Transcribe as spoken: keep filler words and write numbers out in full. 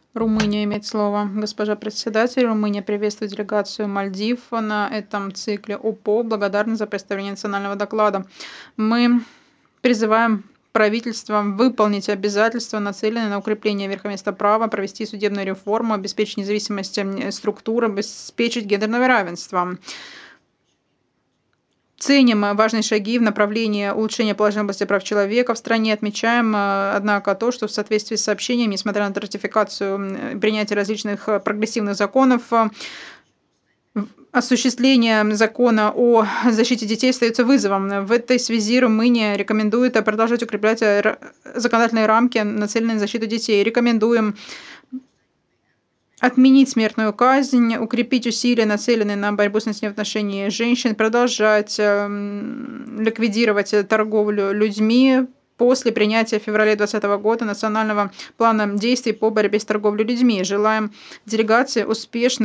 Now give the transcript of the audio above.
Румыния имеет слово. Госпожа председатель, Румыния приветствует делегацию Мальдив на этом цикле ОПО. Благодарна за представление национального доклада. Мы призываем правительство выполнить обязательства, нацеленные на укрепление верховенства права, провести судебную реформу, обеспечить независимость структуры, обеспечить гендерное равенство. Ценим важные шаги в направлении улучшения положения в области прав человека в стране. Отмечаем, однако, то, что в соответствии с сообщением, несмотря на ратификацию, принятие различных прогрессивных законов, осуществление закона о защите детей остается вызовом. В этой связи Румыния рекомендует продолжать укреплять законодательные рамки, нацеленные на защиту детей. Рекомендуем отменить смертную казнь, укрепить усилия, нацеленные на борьбу с насилием в отношении женщин, продолжать ликвидировать торговлю людьми после принятия в феврале двадцатого года национального плана действий по борьбе с торговлей людьми. Желаем делегации успешно